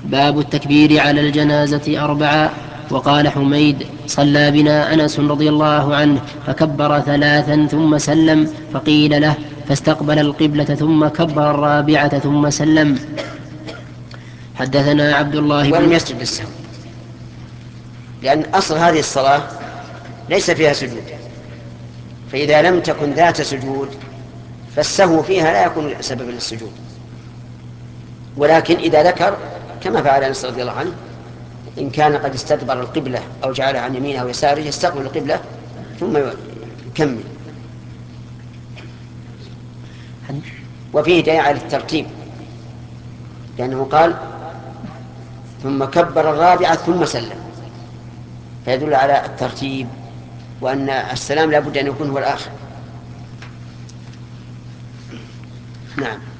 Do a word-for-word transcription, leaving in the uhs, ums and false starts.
باب التكبير على الجنازة أربعا. وقال حميد: صلى بنا أنس رضي الله عنه فكبر ثلاثا ثم سلم، فقيل له: فاستقبل القبلة ثم كبر الرابعة ثم سلم. حدثنا عبد الله ولم بن يسجد للسهو، لأن أصل هذه الصلاة ليس فيها سجود، فإذا لم تكن ذات سجود فالسهو فيها لا يكون سببا للسجود. ولكن إذا ذكر كما فعل أنس رضي الله عنه، إن كان قد استدبر القبلة أو جعلها عن يمينه أو يساره يستقبل القبلة ثم يكمل. وفيه دليل على الترتيب، لأنه قال: ثم كبر الرابعة ثم سلم، فيدل على الترتيب، وأن السلام لا بد أن يكون هو الآخر. نعم.